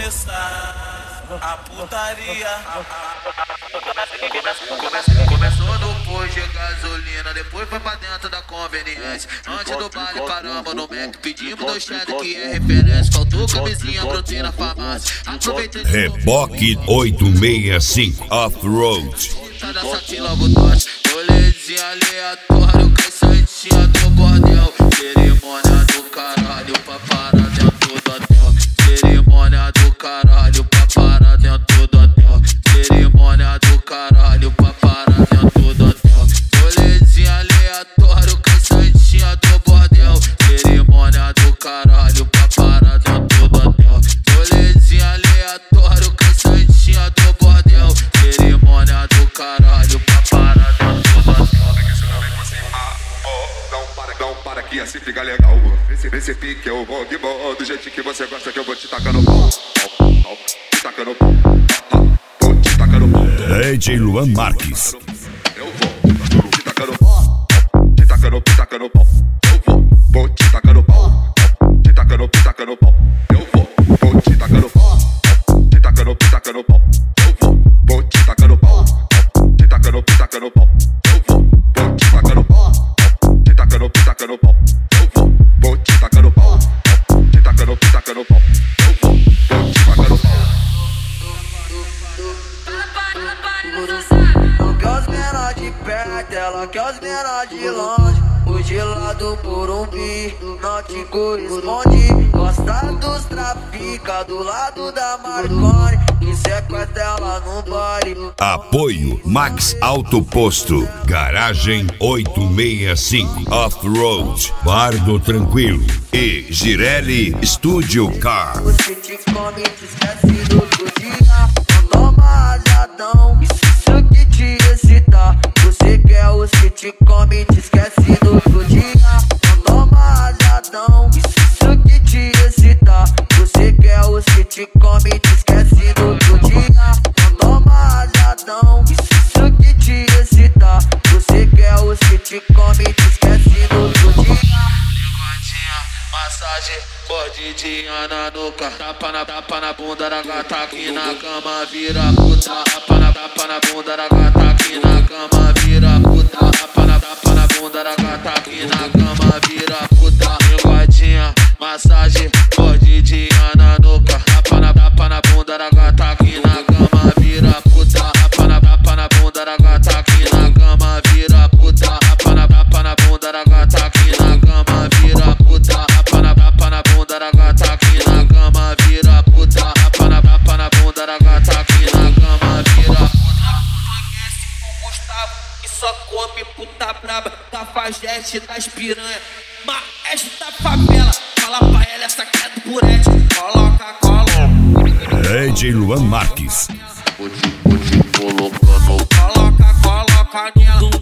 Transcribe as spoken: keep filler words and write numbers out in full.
começar a putaria. Começou no posto de gasolina, depois foi pra dentro da conveniência. Antes do baile paramos no Mac, pedimos dois chás que é referência. Faltou camisinha, brotei na farmácia. Aproveitei de Reboque oitocentos e sessenta e cinco Off-Road. tá nessa fila botox, rolezinho aleatório, caçantinha do bordel. Cerimônia do caralho pra parar dentro do hotel. Cerimônia do caralho pra parar dentro do hotel. Cerimônia do caralho pra parar dentro do hotel. Rolezinho aleatório, caçantinha do bordel. Cerimônia do caralho pra parar dentro do hotel. Rolezinho aleatório, caçantinha do bordel. Cerimônia do caralho pra parar dentro do hotel. Não para, não para que assim fica legal. Esse, esse pique eu vou que bom. Do jeito que você gosta que eu vou te tacando pau. Te tacando pau. Vou te tacando pau. D J Luan Marques. Eu vou te tacando pau. Te tacando, te tacando pau. Eu vou, vou te tacando pau. Te tacando, te tacando pau. Eu vou, vou te tacando pau. Te tacando, te tacando pau. Eu vou, vou te tacando pau. Te tacando, te tacando pau. Eu vou, vou te tacando pau. Te tacando, te tacando pau. Eu vou, vou te tacando pau. Te tacando, te tacando pau. Eu vou, vou te tacando pau. Não quer os menor de perto, ela quer os menor de longe. O gelado por um bi não te corresponde. Gosta dos trafica do lado da Marconi. E sequestra ela no baile. Apoio Max Auto Posto. Garagem oitocentos e sessenta e cinco Off-Road. Bardo Tranquilo. E Girelli Studio Car. Você te come, te esquece do outro dia. Não toma rajadão, isso que te excita. Você quer os que te come, te esquece do outro dia. Não toma rajadão, isso que te excita. Você quer os que te come, te esquece do outro dia. Não toma rajadão, isso que te excita. Você quer os que te come, te esquece do outro dia. Massagem, mordidinha na nuca. Tapa na, tapa na bunda da gata aqui na cama, vira puta. Tapa na, tapa na bunda da gata aqui na cama, vira puta. Tapa na, tapa na bunda da gata aqui na cama, vira puta. Linguadinha, massagem, mordidinha na nuca. Tapa na, tapa na bunda da gata aqui na cama, vira puta. Tapa na, tapa na bunda da gata aqui na cama, vira puta. Tapa na, tapa na bunda da gata aqui na cama, vira puta. Tapa na, tapa na bunda da gata aqui na cama, vira puta. Tapa na, tapa na bunda da gata aqui na cama, vira puta. Conhece o Gustavo que só come puta braba. Cafajeste das piranha, maestro da favela. Fala pra ela, essa aqui é do Purete. Coloca, coloca. D J Luan Marques. Vou te, vou te colocando. Coloca, coloca, nela.